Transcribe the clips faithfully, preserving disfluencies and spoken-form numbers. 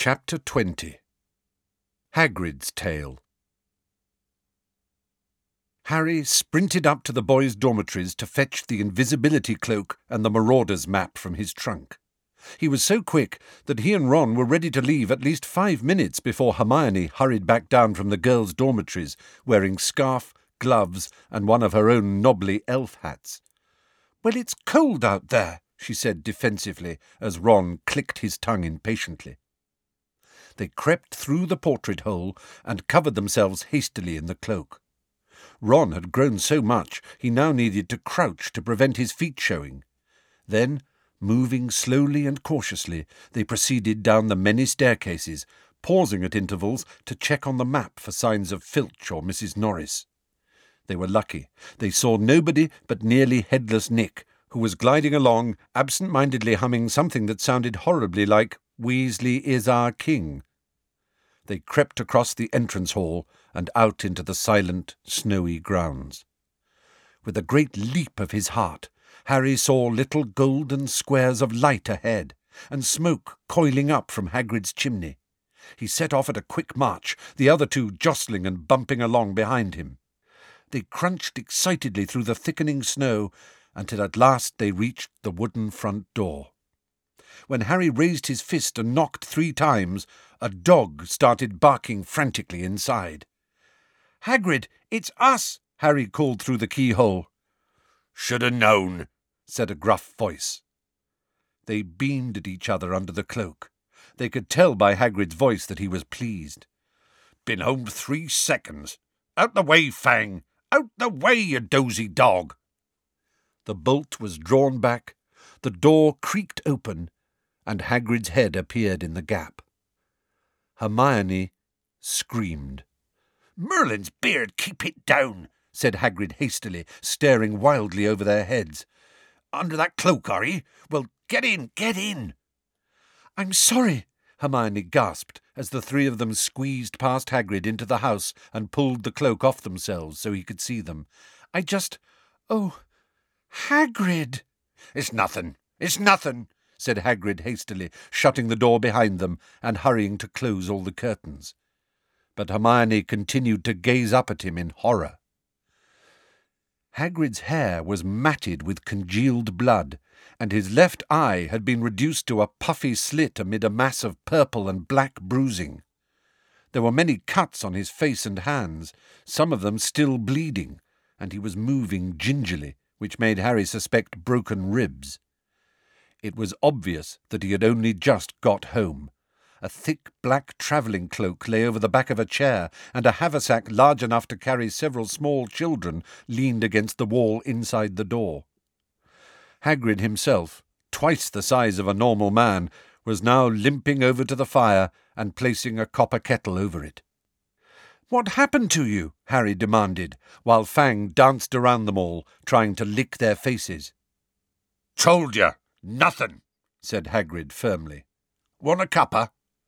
Chapter twenty. Hagrid's Tale. Harry sprinted up to the boys' dormitories to fetch the invisibility cloak and the Marauders map from his trunk. He was so quick that he and Ron were ready to leave at least five minutes before Hermione hurried back down from the girls' dormitories, wearing scarf, gloves, and one of her own knobbly elf hats. "Well, it's cold out there," she said defensively, as Ron clicked his tongue impatiently. They crept through the portrait hole and covered themselves hastily in the cloak. Ron had grown so much he now needed to crouch to prevent his feet showing. Then, moving slowly and cautiously, they proceeded down the many staircases, pausing at intervals to check on the map for signs of Filch or Missus Norris. They were lucky. They saw nobody but nearly headless Nick, who was gliding along, absent-mindedly humming something that sounded horribly like "Weasley is our king." They crept across the entrance hall and out into the silent, snowy grounds. With a great leap of his heart, Harry saw little golden squares of light ahead, and smoke coiling up from Hagrid's chimney. He set off at a quick march, the other two jostling and bumping along behind him. They crunched excitedly through the thickening snow until at last they reached the wooden front door. When Harry raised his fist and knocked three times, a dog started barking frantically inside. "Hagrid, it's us!" Harry called through the keyhole. "Should have known," said a gruff voice. They beamed at each other under the cloak. They could tell by Hagrid's voice that he was pleased. "Been home three seconds. Out the way, Fang! Out the way, you dozy dog!" The bolt was drawn back, the door creaked open, and Hagrid's head appeared in the gap. Hermione screamed. "Merlin's beard, keep it down," said Hagrid hastily, staring wildly over their heads. "Under that cloak, are ye? Well, get in, get in." "I'm sorry," Hermione gasped, as the three of them squeezed past Hagrid into the house and pulled the cloak off themselves so he could see them. "I just... Oh, Hagrid!" "It's nothing, it's nothing," said Hagrid hastily, shutting the door behind them and hurrying to close all the curtains. But Hermione continued to gaze up at him in horror. Hagrid's hair was matted with congealed blood, and his left eye had been reduced to a puffy slit amid a mass of purple and black bruising. There were many cuts on his face and hands, some of them still bleeding, and he was moving gingerly, which made Harry suspect broken ribs. It was obvious that he had only just got home. A thick black travelling cloak lay over the back of a chair, and a haversack large enough to carry several small children leaned against the wall inside the door. Hagrid himself, twice the size of a normal man, was now limping over to the fire and placing a copper kettle over it. "What happened to you?" Harry demanded, while Fang danced around them all, trying to lick their faces. "Told you, nothing," said Hagrid firmly. "Want a cuppa?"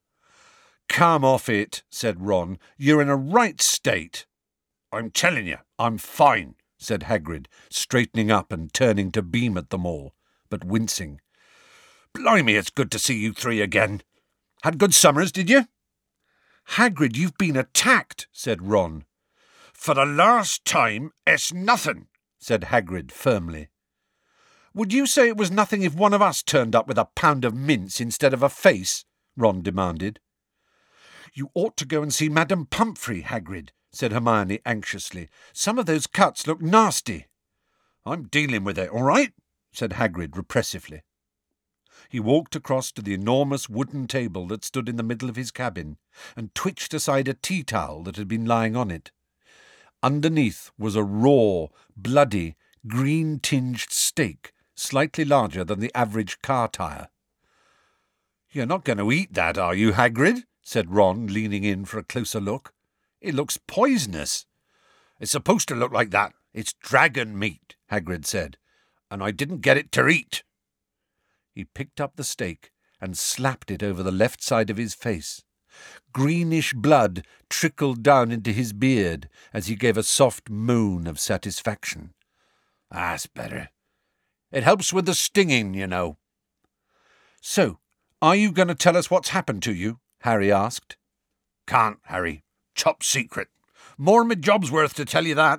"Come off it," said Ron. "You're in a right state." "I'm telling you, I'm fine," said Hagrid, straightening up and turning to beam at them all, but wincing. "Blimey, it's good to see you three again. Had good summers, did you?" "Hagrid, you've been attacked," said Ron. "For the last time, it's nothing," said Hagrid firmly. "Would you say it was nothing if one of us turned up with a pound of mince instead of a face?" Ron demanded. "You ought to go and see Madame Pumphrey, Hagrid," said Hermione anxiously. "Some of those cuts look nasty." "I'm dealing with it, all right?" said Hagrid repressively. He walked across to the enormous wooden table that stood in the middle of his cabin and twitched aside a tea towel that had been lying on it. Underneath was a raw, bloody, green-tinged steak, slightly larger than the average car tyre. "You're not going to eat that, are you, Hagrid?" said Ron, leaning in for a closer look. "It looks poisonous." "It's supposed to look like that. It's dragon meat," Hagrid said, "and I didn't get it to eat." He picked up the steak and slapped it over the left side of his face. Greenish blood trickled down into his beard as he gave a soft moan of satisfaction. "That's better. It helps with the stinging, you know." "So, are you going to tell us what's happened to you?" Harry asked. Can't, Harry. Top secret. More my job's worth to tell you that.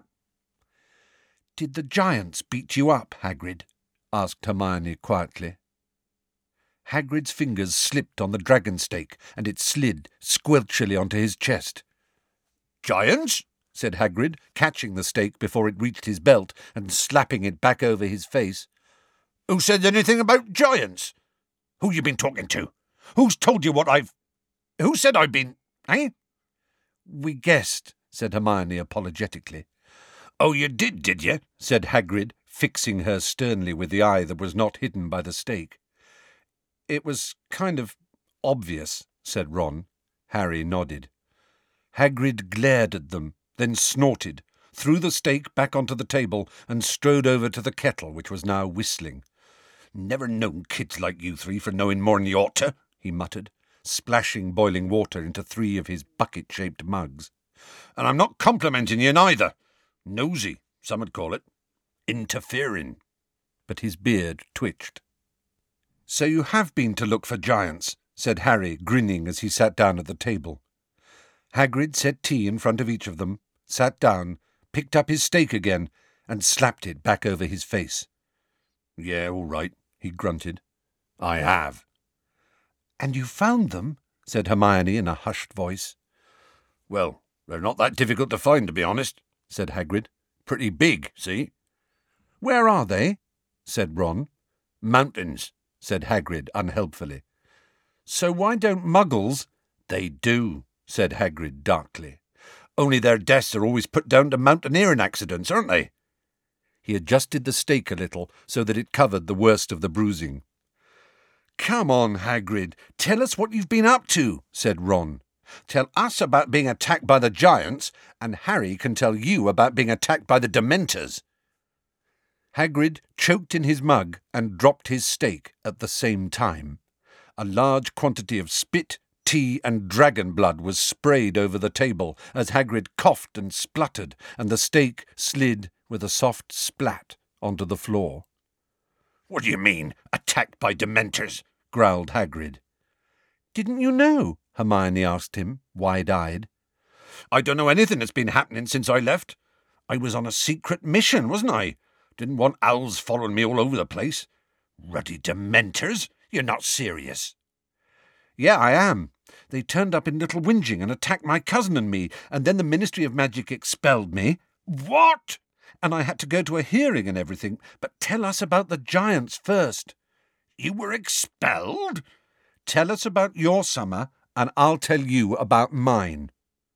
Did the giants beat you up, Hagrid? Asked Hermione quietly. Hagrid's fingers slipped on the dragon stake, and it slid squelchily onto his chest. Giants? Said Hagrid, catching the stake before it reached his belt and slapping it back over his face. Who said anything about giants? Who you been talking to? Who's told you what I've... Who said I've been... Eh? We guessed, said Hermione apologetically. Oh, you did, did you? Said Hagrid, fixing her sternly with the eye that was not hidden by the stake. It was kind of obvious, said Ron. Harry nodded. Hagrid glared at them, then snorted, threw the stake back onto the table, and strode over to the kettle, which was now whistling. Never known kids like you three for knowing more'n you ought to, he muttered, splashing boiling water into three of his bucket-shaped mugs. And I'm not complimenting you neither. Nosy, some would call it. Interfering. But his beard twitched. So you have been to look for giants, said Harry, grinning as he sat down at the table. Hagrid set tea in front of each of them, sat down, picked up his stake again, and slapped it back over his face. Yeah, all right, he grunted. I have. And you found them? Said Hermione in a hushed voice. Well, they're not that difficult to find, to be honest, said Hagrid. Pretty big, see? Where are they? Said Ron. Mountains, said Hagrid unhelpfully. So why don't muggles... They do, said Hagrid darkly. Only their deaths are always put down to mountaineering accidents, aren't they? He adjusted the stake a little so that it covered the worst of the bruising. Come on, Hagrid, tell us what you've been up to, said Ron. Tell us about being attacked by the giants, and Harry can tell you about being attacked by the Dementors. Hagrid choked in his mug and dropped his stake at the same time. A large quantity of spit, tea and dragon blood was sprayed over the table as Hagrid coughed and spluttered, and the stake slid with a soft splat onto the floor. What do you mean, attacked by Dementors? Growled Hagrid. Didn't you know? Hermione asked him, wide-eyed. I don't know anything that's been happening since I left. I was on a secret mission, wasn't I? Didn't want owls following me all over the place. Ruddy Dementors? You're not serious. Yeah, I am. They turned up in Little Whinging and attacked my cousin and me, and then the Ministry of Magic expelled me. What? And I had to go to a hearing and everything, but tell us about the giants first. You were expelled? Tell us about your summer, and I'll tell you about mine.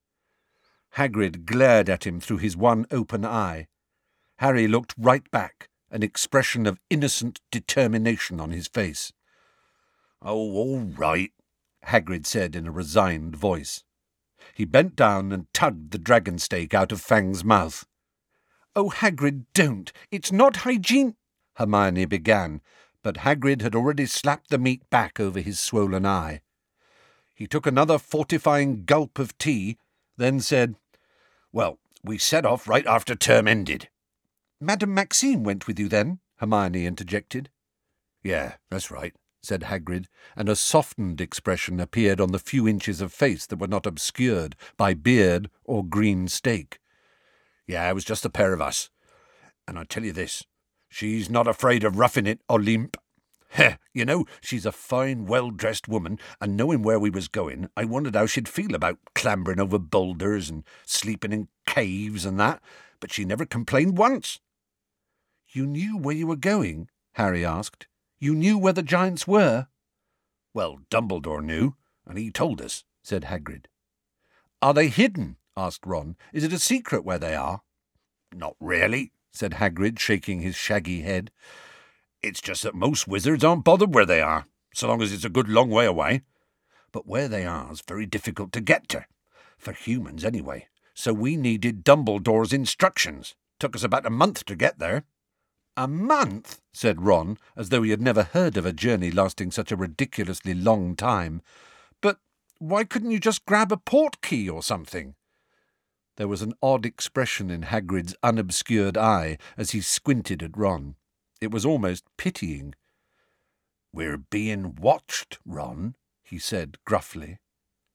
Hagrid glared at him through his one open eye. Harry looked right back, an expression of innocent determination on his face. Oh, all right, Hagrid said in a resigned voice. He bent down and tugged the dragon stake out of Fang's mouth. Oh, Hagrid, don't! It's not hygiene... Hermione began, but Hagrid had already slapped the meat back over his swollen eye. He took another fortifying gulp of tea, then said, Well, we set off right after term ended. Madame Maxime went with you then? Hermione interjected. Yeah, that's right, said Hagrid, and a softened expression appeared on the few inches of face that were not obscured by beard or green stake. Yeah, it was just a pair of us. And I tell you this, she's not afraid of roughing it, Olympe. Heh, you know, she's a fine, well-dressed woman, and knowing where we was going, I wondered how she'd feel about clambering over boulders and sleeping in caves and that, but she never complained once. You knew where you were going? Harry asked. You knew where the giants were? Well, Dumbledore knew, and he told us, said Hagrid. Are they hidden? Asked Ron. Is it a secret where they are? Not really, said Hagrid, shaking his shaggy head. It's just that most wizards aren't bothered where they are, so long as it's a good long way away. But where they are is very difficult to get to, for humans anyway, so we needed Dumbledore's instructions. Took us about a month to get there. A month? Said Ron, as though he had never heard of a journey lasting such a ridiculously long time. But why couldn't you just grab a portkey or something? There was an odd expression in Hagrid's unobscured eye as he squinted at Ron. It was almost pitying. We're being watched, Ron, he said gruffly.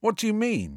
What do you mean?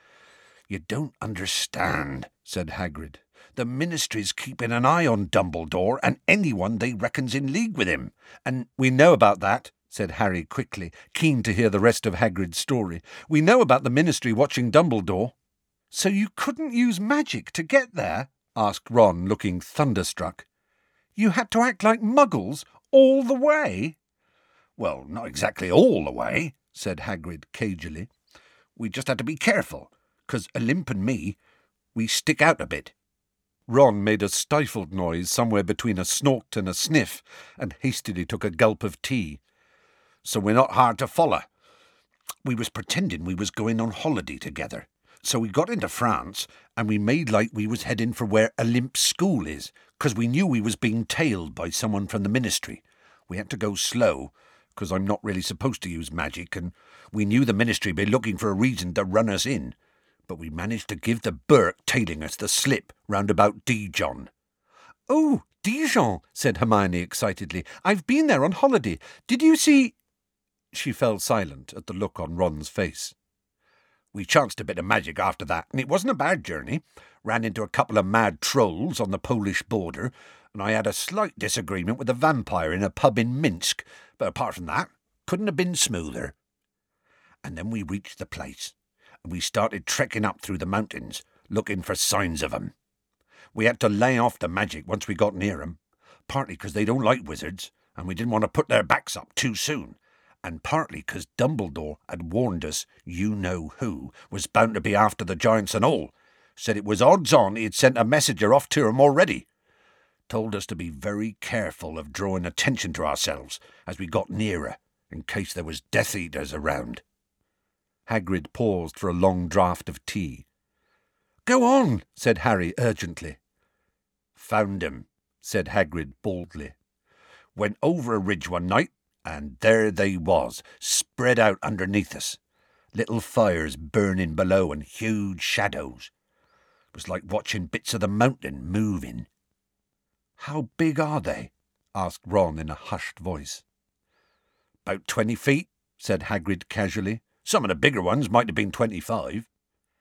You don't understand, said Hagrid. The Ministry's keeping an eye on Dumbledore and anyone they reckon's in league with him. And we know about that, said Harry quickly, keen to hear the rest of Hagrid's story. We know about the Ministry watching Dumbledore. So you couldn't use magic to get there? Asked Ron, looking thunderstruck. You had to act like muggles all the way? Well, not exactly all the way, said Hagrid cagily. We just had to be careful, 'cause Olymp and me, we stick out a bit. Ron made a stifled noise somewhere between a snort and a sniff, and hastily took a gulp of tea. So we're not hard to follow. We was pretending we was going on holiday together. So we got into France, and we made like we was heading for where Olymp's school is, 'cause we knew we was being tailed by someone from the Ministry. We had to go slow, 'cause I'm not really supposed to use magic, and we knew the Ministry'd be looking for a reason to run us in. But we managed to give the Burke tailing us the slip round about Dijon. Oh, Dijon, said Hermione excitedly. I've been there on holiday. Did you see... She fell silent at the look on Ron's face. We chanced a bit of magic after that, and it wasn't a bad journey. Ran into a couple of mad trolls on the Polish border, and I had a slight disagreement with a vampire in a pub in Minsk, but apart from that, couldn't have been smoother. And then we reached the place, and we started trekking up through the mountains, looking for signs of 'em. We had to lay off the magic once we got near 'em, partly 'cause they don't like wizards, and we didn't want to put their backs up too soon, and partly 'cause Dumbledore had warned us you-know-who was bound to be after the giants and all, said it was odds on he'd sent a messenger off to 'em already. Told us to be very careful of drawing attention to ourselves as we got nearer, in case there was Death Eaters around. Hagrid paused for a long draught of tea. Go on, said Harry urgently. Found 'em, said Hagrid baldly. Went over a ridge one night, and there they was, spread out underneath us. Little fires burning below and huge shadows. It was like watching bits of the mountain moving. How big are they? Asked Ron in a hushed voice. About twenty feet, said Hagrid casually. Some of the bigger ones might have been twenty-five.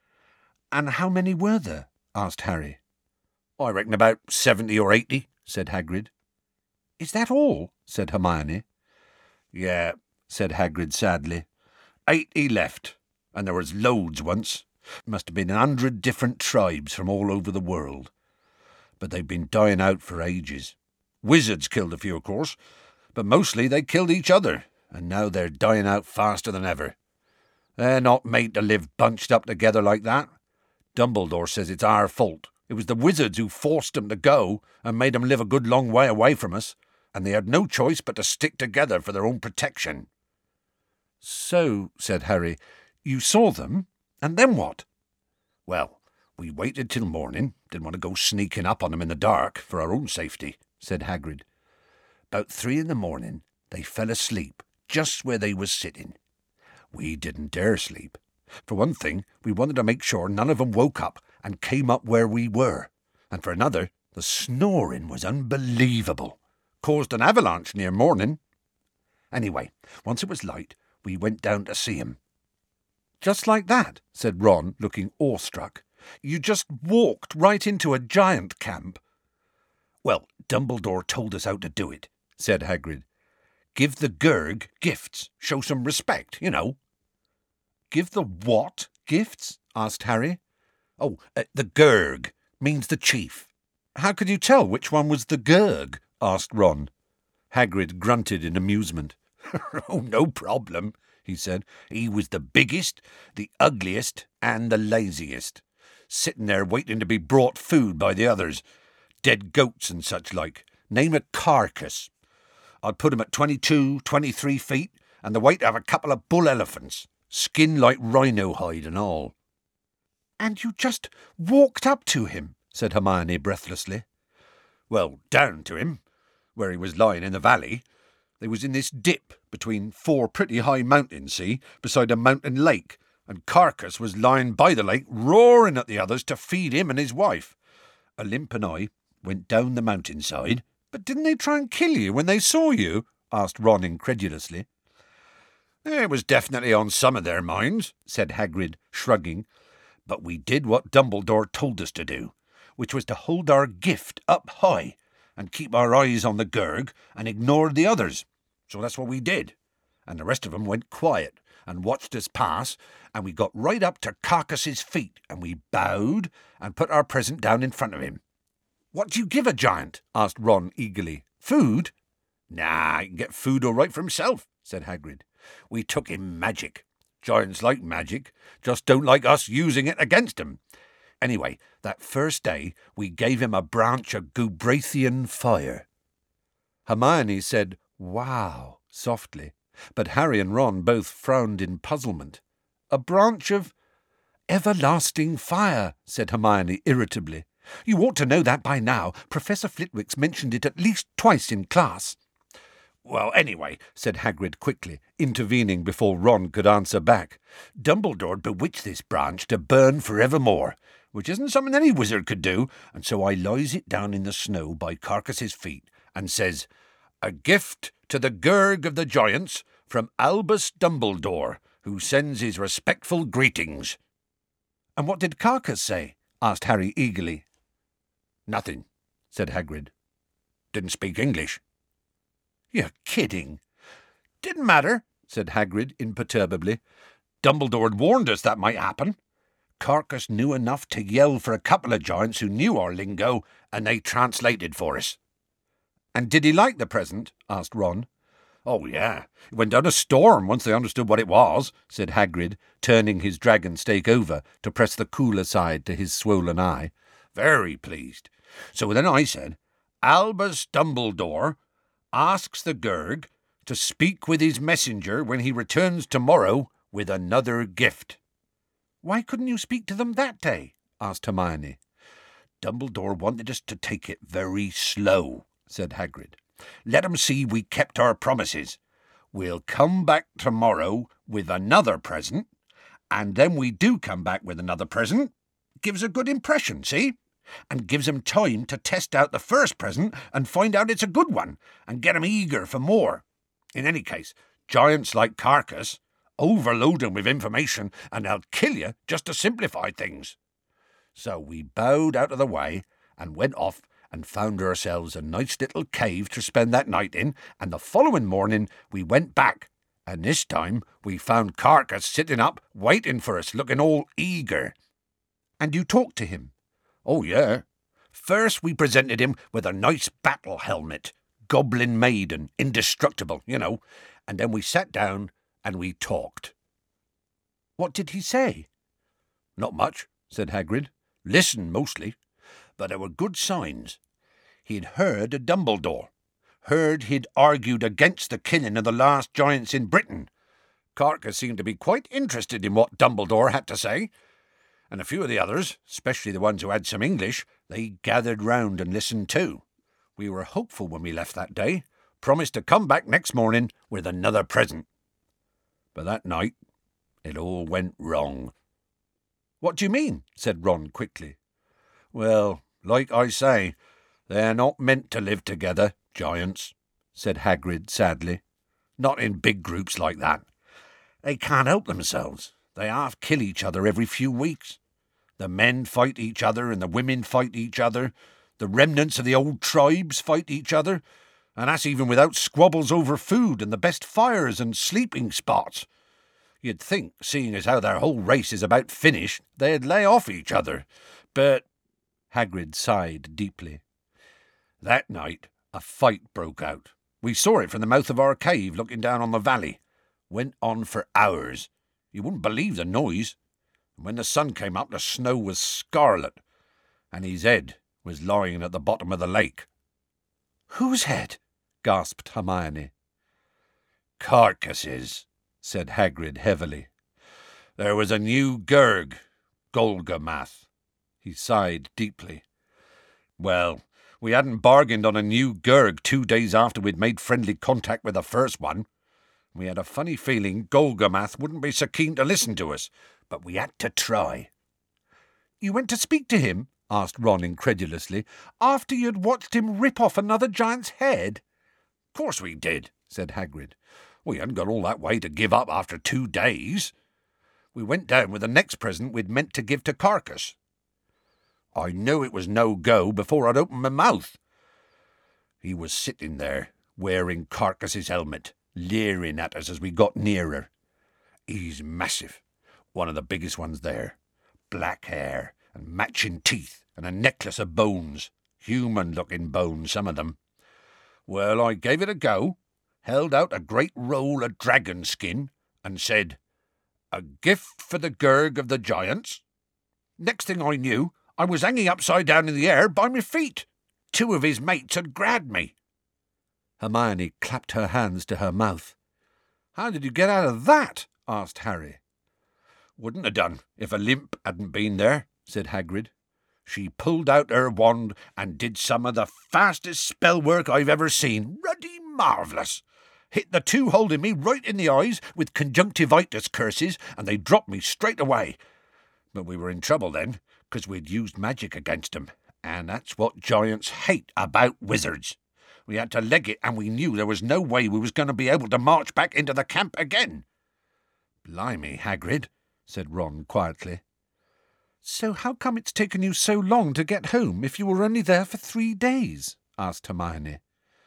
And how many were there? Asked Harry. I reckon about seventy or eighty, said Hagrid. Is that all? Said Hermione. Yeah, said Hagrid sadly. Eighty left, and there was loads once. Must have been a hundred different tribes from all over the world. But they've been dying out for ages. Wizards killed a few, of course, but mostly they killed each other, and now they're dying out faster than ever. They're not made to live bunched up together like that. Dumbledore says it's our fault. It was the wizards who forced them to go and made them live a good long way away from us, and they had no choice but to stick together for their own protection. So, said Harry, you saw them, and then what? Well, we waited till morning. Didn't want to go sneaking up on them in the dark for our own safety, said Hagrid. About three in the morning, they fell asleep just where they was sitting. We didn't dare sleep. For one thing, we wanted to make sure none of 'em woke up and came up where we were. And for another, the snoring was unbelievable. Caused an avalanche near morning. Anyway, once it was light, we went down to see 'em. Just like that, said Ron, looking awestruck. You just walked right into a giant camp. Well, Dumbledore told us how to do it, said Hagrid. Give the Gurg gifts. Show some respect, you know. Give the what gifts? Asked Harry. Oh, uh, the Gurg means the chief. How could you tell which one was the Gurg? Asked Ron. Hagrid grunted in amusement. Oh, no problem, he said. He was the biggest, the ugliest, and the laziest. Sitting there waiting to be brought food by the others. Dead goats and such like. Name a carcass. I'd put him at twenty-two, twenty-three feet, and the weight of a couple of bull elephants. Skin like rhino hide and all. And you just walked up to him, said Hermione breathlessly. Well, down to him, where he was lying in the valley. They was in this dip between four pretty high mountains, see, beside a mountain lake, and Carcass was lying by the lake, roaring at the others to feed him and his wife. Olymp and I went down the mountainside. But didn't they try and kill you when they saw you? Asked Ron incredulously. It was definitely on some of their minds, said Hagrid, shrugging. But we did what Dumbledore told us to do, which was to hold our gift up high and keep our eyes on the Gurg and ignore the others. So that's what we did. And the rest of them went quiet and watched us pass, and we got right up to Carcas's feet, and we bowed and put our present down in front of him. What do you give a giant? Asked Ron eagerly. Food? Nah, he can get food all right for himself, said Hagrid. We took him magic. Giants like magic, just don't like us using it against him. Anyway, that first day we gave him a branch of Gubrathian fire. Hermione said, "Wow," softly, but Harry and Ron both frowned in puzzlement. A branch of everlasting fire, said Hermione irritably. You ought to know that by now. Professor Flitwick's mentioned it at least twice in class. Well, anyway, said Hagrid quickly, intervening before Ron could answer back, Dumbledore bewitched this branch to burn forevermore, which isn't something any wizard could do, and so I lies it down in the snow by Carcas's feet and says, A gift to the Gurg of the Giants from Albus Dumbledore, who sends his respectful greetings. And what did Carcas say? Asked Harry eagerly. Nothing, said Hagrid. Didn't speak English. You're kidding. Didn't matter, said Hagrid imperturbably. Dumbledore had warned us that might happen. Carcas knew enough to yell for a couple of giants who knew our lingo, and they translated for us. And did he like the present? Asked Ron. Oh, yeah. It went down a storm once they understood what it was, said Hagrid, turning his dragon stake over to press the cooler side to his swollen eye. Very pleased. So then I said, Albus Dumbledore asks the Gurg to speak with his messenger when he returns tomorrow with another gift. Why couldn't you speak to them that day? Asked Hermione. Dumbledore wanted us to take it very slow, said Hagrid. Let 'em see we kept our promises. We'll come back tomorrow with another present, and then we do come back with another present. Gives a good impression, see? And gives 'em time to test out the first present and find out it's a good one, and get 'em eager for more. In any case, giants like Carcas overload 'em with information, and they'll kill you just to simplify things. So we bowed out of the way and went off and found ourselves a nice little cave to spend that night in, and the following morning we went back, and this time we found Carcas sitting up, waiting for us, looking all eager. And you talked to him? Oh, yeah. First we presented him with a nice battle helmet, goblin made and indestructible, you know, and then we sat down and we talked. What did he say? Not much, said Hagrid. Listen, mostly. But there were good signs. He'd heard of Dumbledore. Heard he'd argued against the killing of the last giants in Britain. Carcas seemed to be quite interested in what Dumbledore had to say. And a few of the others, especially the ones who had some English, they gathered round and listened too. We were hopeful when we left that day, promised to come back next morning with another present. But that night, it all went wrong. What do you mean? Said Ron quickly. Well, like I say, they're not meant to live together, giants, said Hagrid sadly. Not in big groups like that. They can't help themselves. They half kill each other every few weeks. The men fight each other and the women fight each other. The remnants of the old tribes fight each other. And that's even without squabbles over food and the best fires and sleeping spots. You'd think, seeing as how their whole race is about finished, they'd lay off each other. But Hagrid sighed deeply. That night a fight broke out. We saw it from the mouth of our cave looking down on the valley. Went on for hours. You wouldn't believe the noise. And when the sun came up, the snow was scarlet, and his head was lying at the bottom of the lake. Whose head? Gasped Hermione. Carcas's, said Hagrid heavily. There was a new Gurg, Golgamath. He sighed deeply. Well, we hadn't bargained on a new Gurg two days after we'd made friendly contact with the first one. We had a funny feeling Golgamath wouldn't be so keen to listen to us, but we had to try. You went to speak to him? Asked Ron incredulously, after you'd watched him rip off another giant's head? Of course we did, said Hagrid. We hadn't got all that way to give up after two days. We went down with the next present we'd meant to give to Carcass. I knew it was no go before I'd opened my mouth. He was sitting there, wearing Carcass's helmet, leering at us as we got nearer. He's massive, one of the biggest ones there. Black hair and matching teeth and a necklace of bones. Human-looking bones, some of them. Well, I gave it a go, held out a great roll of dragon skin, and said, "A gift for the Gurg of the Giants." Next thing I knew, I was hanging upside down in the air by my feet. Two of his mates had grabbed me. Hermione clapped her hands to her mouth. "How did you get out of that?" asked Harry. "Wouldn't have done if a limp hadn't been there," said Hagrid. "She pulled out her wand and did some of the fastest spell work I've ever seen. Ruddy marvellous. Hit the two holding me right in the eyes with conjunctivitis curses, and they dropped me straight away. But we were in trouble then, because we'd used magic against them, and that's what giants hate about wizards. We had to leg it, and we knew there was no way we was going to be able to march back into the camp again." "Blimey, Hagrid," said Ron quietly. "So how come it's taken you so long to get home if you were only there for three days?" asked Hermione.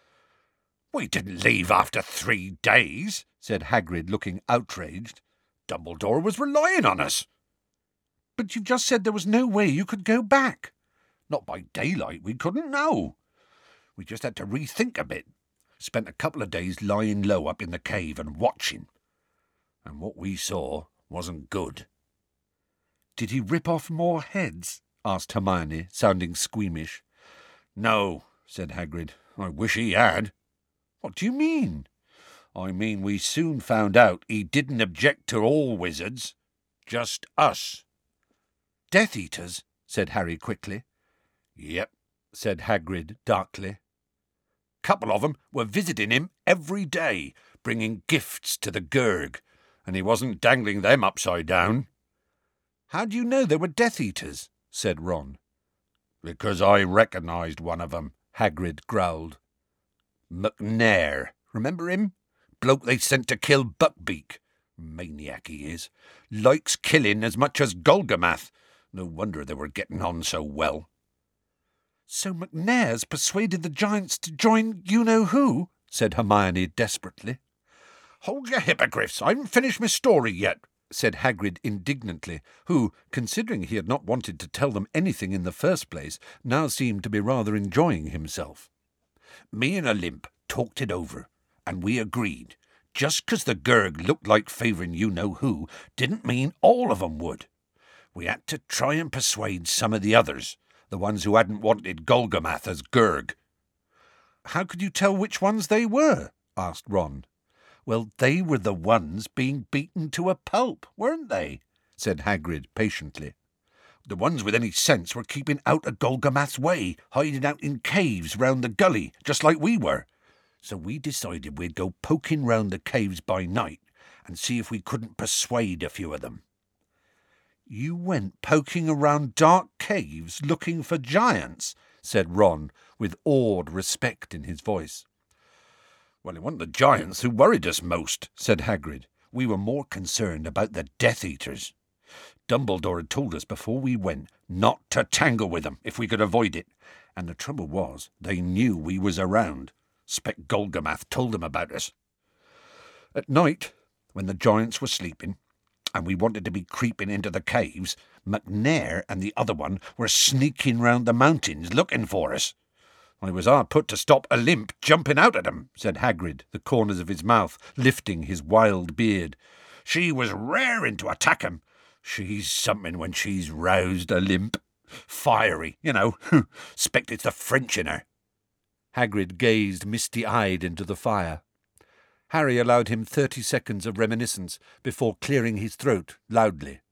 "We didn't leave after three days," said Hagrid, looking outraged. "Dumbledore was relying on us." "But you just said there was no way you could go back." "Not by daylight, we couldn't know. We just had to rethink a bit. Spent a couple of days lying low up in the cave and watching. And what we saw wasn't good." "Did he rip off more heads?" asked Hermione, sounding squeamish. "No," said Hagrid. "I wish he had." "What do you mean?" "I mean we soon found out he didn't object to all wizards, just us." "Death Eaters?" said Harry quickly. "Yep," said Hagrid darkly. "Couple of 'em were visiting him every day, bringing gifts to the Gurg, and he wasn't dangling them upside down." "How do you know they were Death Eaters?" said Ron. "Because I recognised one of 'em," Hagrid growled. "McNair, remember him? Bloke they sent to kill Buckbeak. Maniac he is. Likes killing as much as Golgamath. No wonder they were getting on so well." "So McNair's persuaded the giants to join you-know-who?" said Hermione desperately. "Hold your hippogriffs, I haven't finished my story yet," said Hagrid indignantly, who, considering he had not wanted to tell them anything in the first place, now seemed to be rather enjoying himself. "Me and Olymp talked it over, and we agreed. Just 'cause the Gurg looked like favouring you-know-who didn't mean all of 'em would. We had to try and persuade some of the others, the ones who hadn't wanted Golgamath as Gurg." "How could you tell which ones they were?" asked Ron. "Well, they were the ones being beaten to a pulp, weren't they?" said Hagrid patiently. "The ones with any sense were keeping out of Golgamath's way, hiding out in caves round the gully, just like we were. So we decided we'd go poking round the caves by night and see if we couldn't persuade a few of them." "You went poking around dark caves looking for giants?" said Ron, with awed respect in his voice. "Well, it wasn't the giants who worried us most," said Hagrid. "We were more concerned about the Death Eaters. Dumbledore had told us before we went not to tangle with them if we could avoid it, and the trouble was they knew we was around. Spec Golgamath told them about us. At night, when the giants were sleeping, and we wanted to be creeping into the caves, McNair and the other one were sneaking round the mountains looking for us. I was hard put to stop Olymp jumping out at 'em," said Hagrid, the corners of his mouth lifting his wild beard. "She was raring to attack 'em. She's something when she's roused, Olymp. Fiery, you know. S'pect it's the French in her." Hagrid gazed misty-eyed into the fire. Harry allowed him thirty seconds of reminiscence before clearing his throat loudly.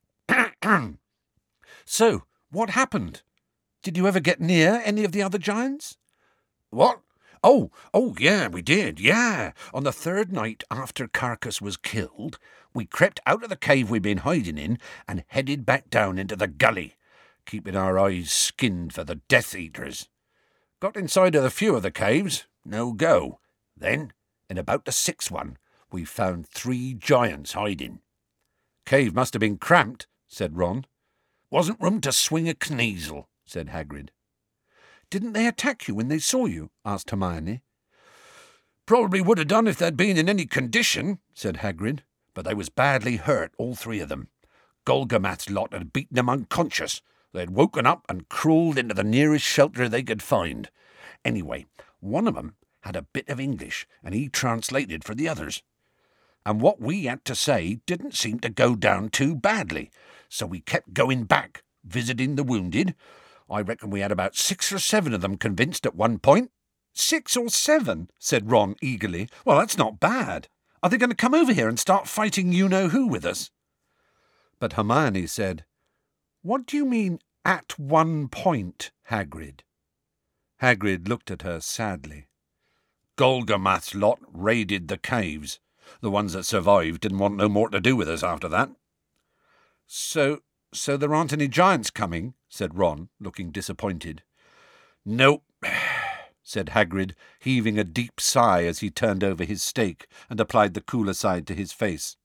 "So, what happened? Did you ever get near any of the other giants?" "What? Oh, oh, yeah, we did, yeah. On the third night after Carcass was killed, we crept out of the cave we'd been hiding in and headed back down into the gully, keeping our eyes skinned for the Death Eaters. Got inside of a few of the caves, no go. Then, in about the sixth one, We found three giants hiding. Cave must have been cramped, said Ron. Wasn't room to swing a kneasel, said Hagrid. Didn't they attack you when they saw you? Asked Hermione. Probably would have done if they'd been in any condition, said Hagrid, but they was badly hurt, all three of them. Golgamath's lot had beaten them unconscious. They'd woken up and crawled into the nearest shelter they could find. Anyway, one of them had a bit of English, and he translated for the others. And what we had to say didn't seem to go down too badly, so we kept going back, visiting the wounded. I reckon we had about six or seven of them convinced at one point. Six or seven, said Ron eagerly. Well, that's not bad. Are they going to come over here and start fighting you-know-who with us? But Hermione said, What do you mean, at one point, Hagrid? Hagrid looked at her sadly. Golgamath's lot raided the caves. The ones that survived didn't want no more to do with us after that. So, so there aren't any giants coming, said Ron, looking disappointed. Nope, said Hagrid, heaving a deep sigh as he turned over his steak and applied the cooler side to his face.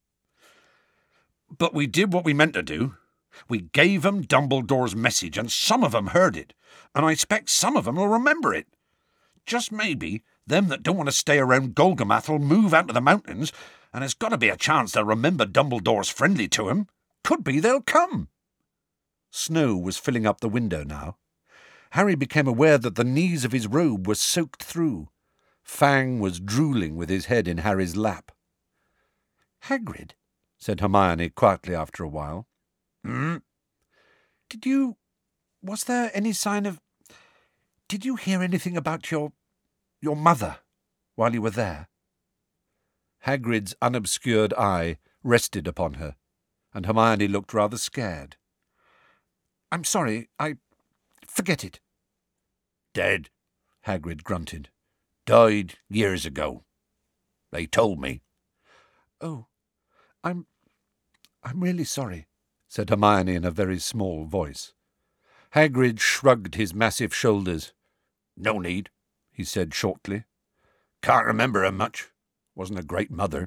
But we did what we meant to do. We gave 'em Dumbledore's message, and some of 'em heard it, and I expect some of 'em will remember it. Just maybe them that don't want to stay around Golgamath will move out to the mountains, and there's got to be a chance they'll remember Dumbledore's friendly to 'em. Could be they'll come. Snow was filling up the window now. Harry became aware that the knees of his robe were soaked through. Fang was drooling with his head in Harry's lap. Hagrid, said Hermione quietly after a while. Hmm? Did you... Was there any sign of... Did you hear anything about your... your mother while you were there? Hagrid's unobscured eye rested upon her, and Hermione looked rather scared. I'm sorry, I... forget it. Dead, Hagrid grunted. Died years ago. They told me. Oh, I'm... I'm really sorry, said Hermione in a very small voice. Hagrid shrugged his massive shoulders. No need, he said shortly. Can't remember her much. Wasn't a great mother.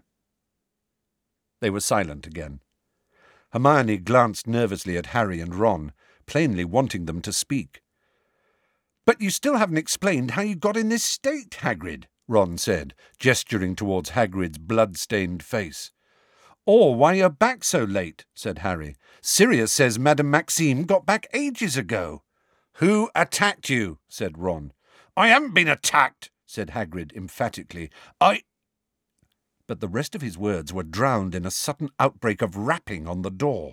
They were silent again. Hermione glanced nervously at Harry and Ron, plainly wanting them to speak. But you still haven't explained how you got in this state, Hagrid, Ron said, gesturing towards Hagrid's blood-stained face. Or why you're back so late, said Harry. Sirius says Madame Maxime got back ages ago. Who attacked you? Said Ron. I haven't been attacked, said Hagrid emphatically. I... But the rest of his words were drowned in a sudden outbreak of rapping on the door.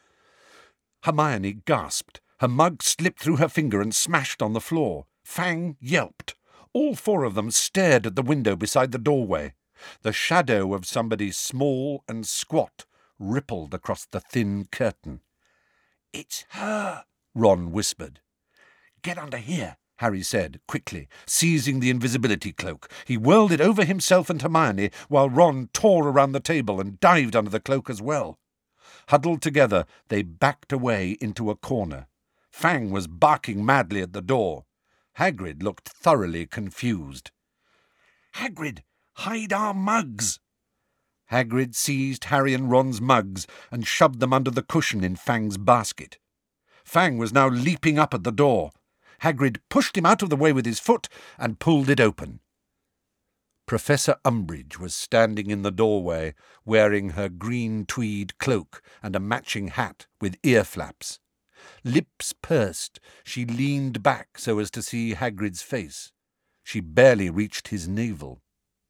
Hermione gasped. Her mug slipped through her finger and smashed on the floor. Fang yelped. All four of them stared at the window beside the doorway. The shadow of somebody small and squat rippled across the thin curtain. It's her, Ron whispered. Get under here, Harry said, quickly, seizing the invisibility cloak. He whirled it over himself and Hermione, while Ron tore around the table and dived under the cloak as well. Huddled together, they backed away into a corner. Fang was barking madly at the door. Hagrid looked thoroughly confused. Hagrid, hide our mugs! Hagrid seized Harry and Ron's mugs and shoved them under the cushion in Fang's basket. Fang was now leaping up at the door. Hagrid pushed him out of the way with his foot and pulled it open. Professor Umbridge was standing in the doorway, wearing her green tweed cloak and a matching hat with ear flaps. Lips pursed, she leaned back so as to see Hagrid's face. She barely reached his navel.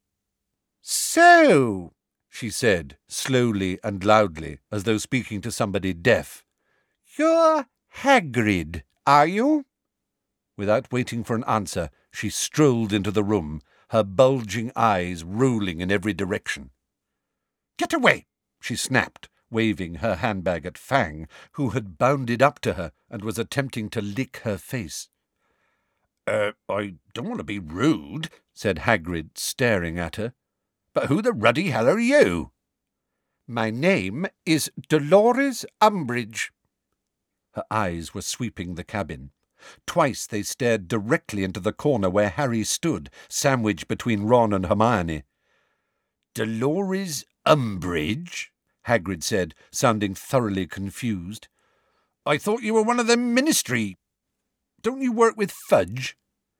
"So," she said, slowly and loudly, as though speaking to somebody deaf, "you're Hagrid, are you?" Without waiting for an answer, she strolled into the room, her bulging eyes rolling in every direction. "Get away!" she snapped, waving her handbag at Fang, who had bounded up to her and was attempting to lick her face. Uh, I don't want to be rude, said Hagrid, staring at her. But who the ruddy hell are you? My name is Dolores Umbridge. Her eyes were sweeping the cabin. Twice they stared directly into the corner where Harry stood, sandwiched between Ron and Hermione. Dolores Umbridge? Hagrid said, sounding thoroughly confused. I thought you were one of the Ministry. Don't you work with Fudge?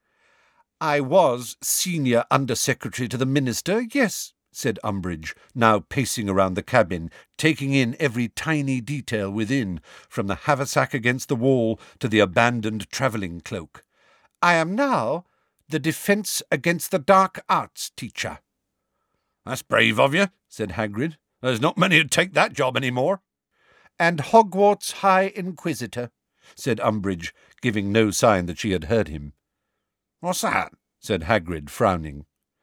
I was Senior Under-Secretary to the Minister, yes, said Umbridge, now pacing around the cabin, taking in every tiny detail within, from the haversack against the wall to the abandoned travelling cloak. I am now the Defence Against the Dark Arts teacher. That's brave of you, said Hagrid. There's not many who take that job any more. And Hogwarts High Inquisitor, said Umbridge, giving no sign that she had heard him. What's that? Said Hagrid, frowning.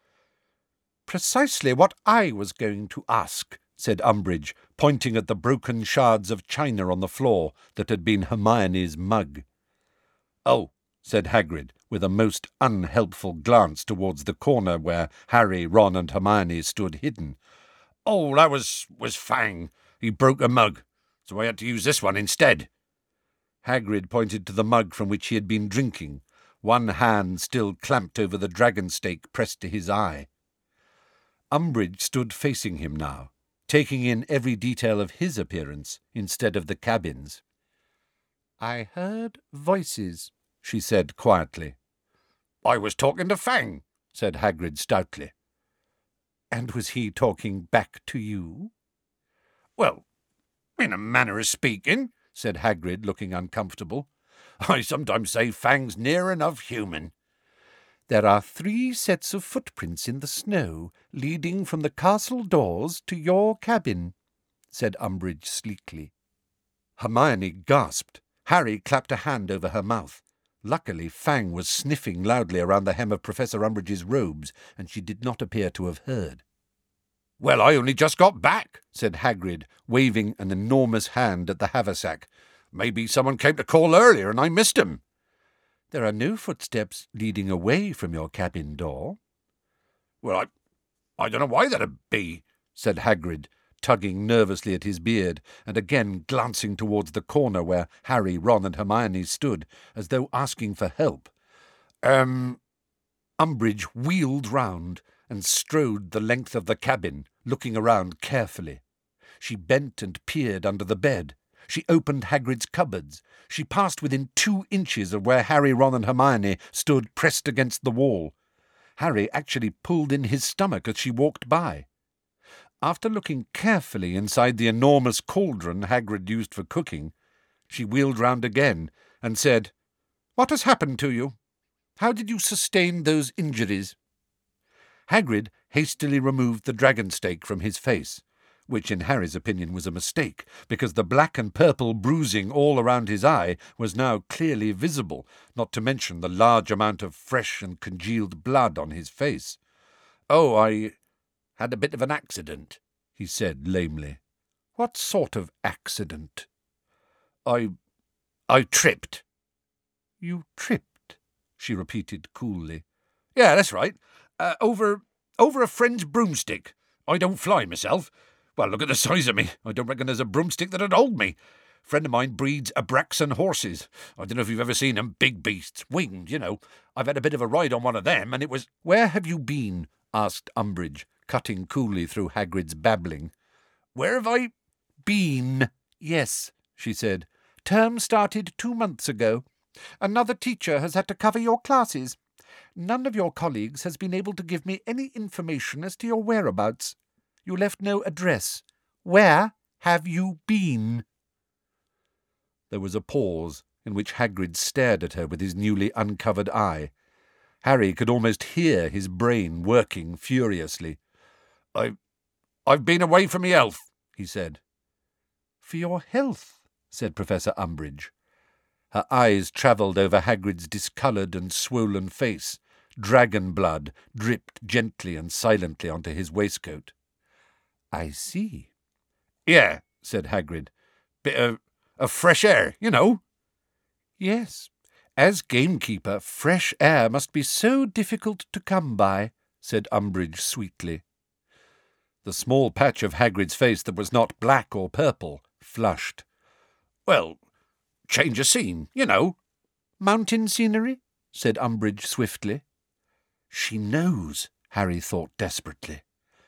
Precisely what I was going to ask, said Umbridge, pointing at the broken shards of china on the floor that had been Hermione's mug. Oh, said Hagrid, with a most unhelpful glance towards the corner where Harry, Ron and Hermione stood hidden. Oh, that was, was Fang. He broke a mug, so I had to use this one instead. Hagrid pointed to the mug from which he had been drinking, one hand still clamped over the dragon stake pressed to his eye. Umbridge stood facing him now, taking in every detail of his appearance instead of the cabin's. I heard voices, she said quietly. I was talking to Fang, said Hagrid stoutly. And was he talking back to you? Well, in a manner of speaking, said Hagrid, looking uncomfortable. I sometimes say Fang's near enough human. There are three sets of footprints in the snow leading from the castle doors to your cabin, said Umbridge sleekly. Hermione gasped. Harry clapped a hand over her mouth. Luckily, Fang was sniffing loudly around the hem of Professor Umbridge's robes, and she did not appear to have heard. Well, I only just got back, said Hagrid, waving an enormous hand at the haversack. Maybe someone came to call earlier and I missed him. There are no footsteps leading away from your cabin door. Well, I, I don't know why that'd be, said Hagrid, tugging nervously at his beard, and again glancing towards the corner where Harry, Ron and Hermione stood, as though asking for help. Um... Umbridge wheeled round and strode the length of the cabin, looking around carefully. She bent and peered under the bed. She opened Hagrid's cupboards. She passed within two inches of where Harry, Ron and Hermione stood pressed against the wall. Harry actually pulled in his stomach as she walked by. After looking carefully inside the enormous cauldron Hagrid used for cooking, she wheeled round again and said, "What has happened to you? How did you sustain those injuries?" Hagrid hastily removed the dragon stake from his face, which in Harry's opinion was a mistake, because the black and purple bruising all around his eye was now clearly visible, not to mention the large amount of fresh and congealed blood on his face. "Oh, I had a bit of an accident," he said lamely. "What sort of accident?" I... I tripped." "You tripped?" she repeated coolly. "Yeah, that's right. Uh, over... over a friend's broomstick. I don't fly myself. Well, look at the size of me. I don't reckon there's a broomstick that'd hold me. A friend of mine breeds Abraxan horses. I don't know if you've ever seen them. Big beasts. Winged, you know. I've had a bit of a ride on one of them, and it was..." "Where have you been?" asked Umbridge, cutting coolly through Hagrid's babbling. "Where have I been?" "Yes," she said. "Term started two months ago. Another teacher has had to cover your classes. None of your colleagues has been able to give me any information as to your whereabouts. You left no address. Where have you been?" There was a pause, in which Hagrid stared at her with his newly uncovered eye. Harry could almost hear his brain working furiously. I, I've been away from my health," he said. "For your health?" said Professor Umbridge. Her eyes travelled over Hagrid's discoloured and swollen face. Dragon blood dripped gently and silently onto his waistcoat. "I see." "Yeah," said Hagrid. "Bit of, of fresh air, you know." "Yes. As gamekeeper, fresh air must be so difficult to come by," said Umbridge sweetly. The small patch of Hagrid's face that was not black or purple flushed. "Well, change of scene, you know." "Mountain scenery?" said Umbridge swiftly. She knows, Harry thought desperately.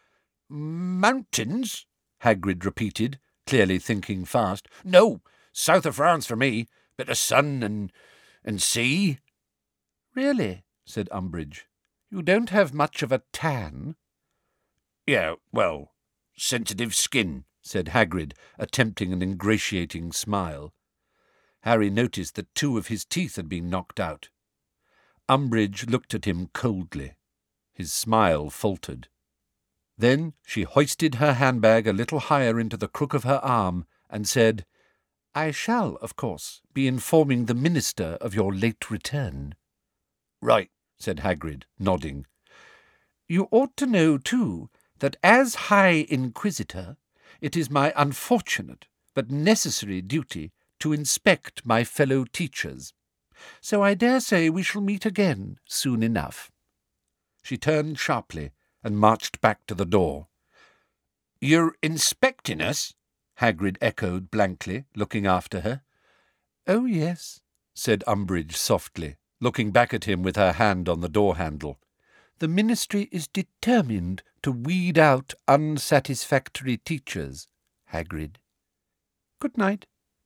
Mountains? Hagrid repeated, clearly thinking fast. No, south of France for me. Bit of sun and, and sea. Really? Said Umbridge. You don't have much of a tan. Yeah, well, sensitive skin, said Hagrid, attempting an ingratiating smile. Harry noticed that two of his teeth had been knocked out. Umbridge looked at him coldly. His smile faltered. Then she hoisted her handbag a little higher into the crook of her arm and said, I shall, of course, be informing the Minister of your late return. Right, said Hagrid, nodding. You ought to know, too, that as High Inquisitor, it is my unfortunate but necessary duty to inspect my fellow teachers. So I dare say we shall meet again soon enough. She turned sharply and marched back to the door. You're inspecting us? Hagrid echoed blankly, looking after her. Oh, yes, said Umbridge softly, looking back at him with her hand on the door-handle. The Ministry is determined to weed out unsatisfactory teachers, Hagrid. Good night.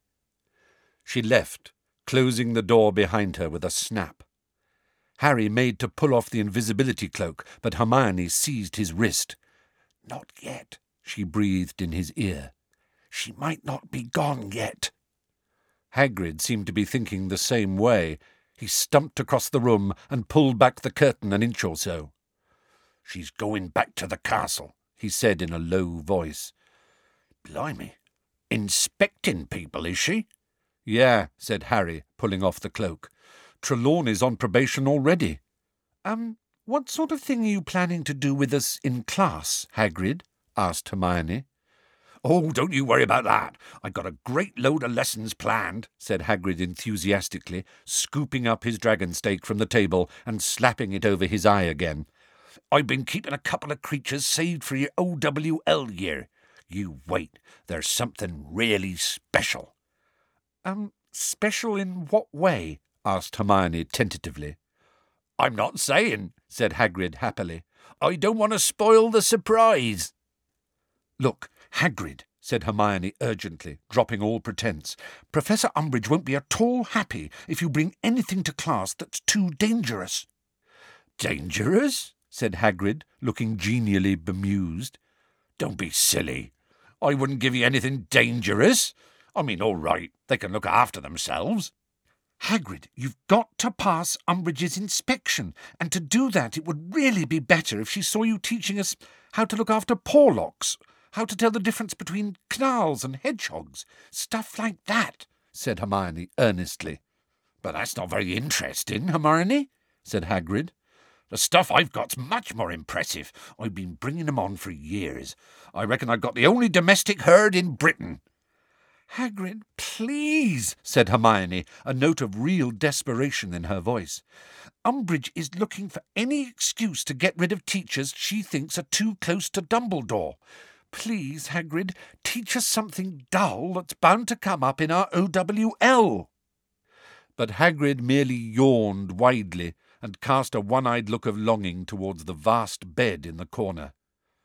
She left, closing the door behind her with a snap. Harry made to pull off the invisibility cloak, but Hermione seized his wrist. Not yet, she breathed in his ear. She might not be gone yet. Hagrid seemed to be thinking the same way. He stumped across the room and pulled back the curtain an inch or so. She's going back to the castle, he said in a low voice. Blimey, inspecting people, is she? Yeah, said Harry, pulling off the cloak. Trelawney's on probation already. Um, what sort of thing are you planning to do with us in class, Hagrid? Asked Hermione. Oh, don't you worry about that. I've got a great load of lessons planned, said Hagrid enthusiastically, scooping up his dragon steak from the table and slapping it over his eye again. I've been keeping a couple of creatures saved for your O W L year. You wait, there's something really special. Um, special in what way? Asked Hermione tentatively. I'm not saying, said Hagrid happily. I don't want to spoil the surprise. Look, Hagrid, said Hermione urgently, dropping all pretense. Professor Umbridge won't be at all happy if you bring anything to class that's too dangerous. Dangerous? Said Hagrid, looking genially bemused. Don't be silly. I wouldn't give you anything dangerous. I mean, all right, they can look after themselves. Hagrid, you've got to pass Umbridge's inspection, and to do that it would really be better if she saw you teaching us how to look after Porlocks, how to tell the difference between knarls and hedgehogs, stuff like that, said Hermione earnestly. But that's not very interesting, Hermione, said Hagrid. The stuff I've got's much more impressive. I've been bringing 'em on for years. I reckon I've got the only domestic herd in Britain. Hagrid, please, said Hermione, a note of real desperation in her voice. Umbridge is looking for any excuse to get rid of teachers she thinks are too close to Dumbledore. Please, Hagrid, teach us something dull that's bound to come up in our O W L. But Hagrid merely yawned widely and cast a one-eyed look of longing towards the vast bed in the corner.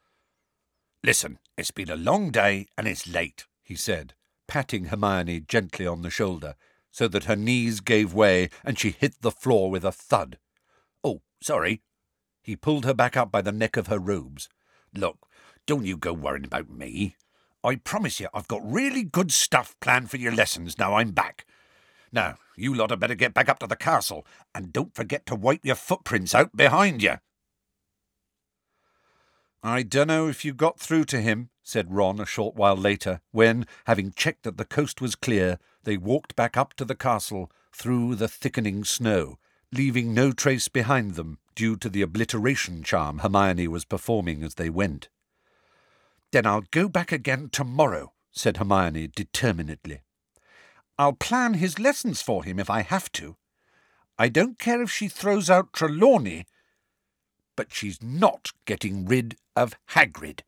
Listen, it's been a long day and it's late, he said, patting Hermione gently on the shoulder, so that her knees gave way and she hit the floor with a thud. Oh, sorry. He pulled her back up by the neck of her robes. Look, don't you go worrying about me. I promise you I've got really good stuff planned for your lessons now I'm back. Now, you lot had better get back up to the castle, and don't forget to wipe your footprints out behind you. I dunno if you got through to him, said Ron a short while later, when, having checked that the coast was clear, they walked back up to the castle through the thickening snow, leaving no trace behind them due to the obliteration charm Hermione was performing as they went. Then I'll go back again tomorrow, said Hermione determinedly. I'll plan his lessons for him if I have to. I don't care if she throws out Trelawney, but she's not getting rid of Hagrid.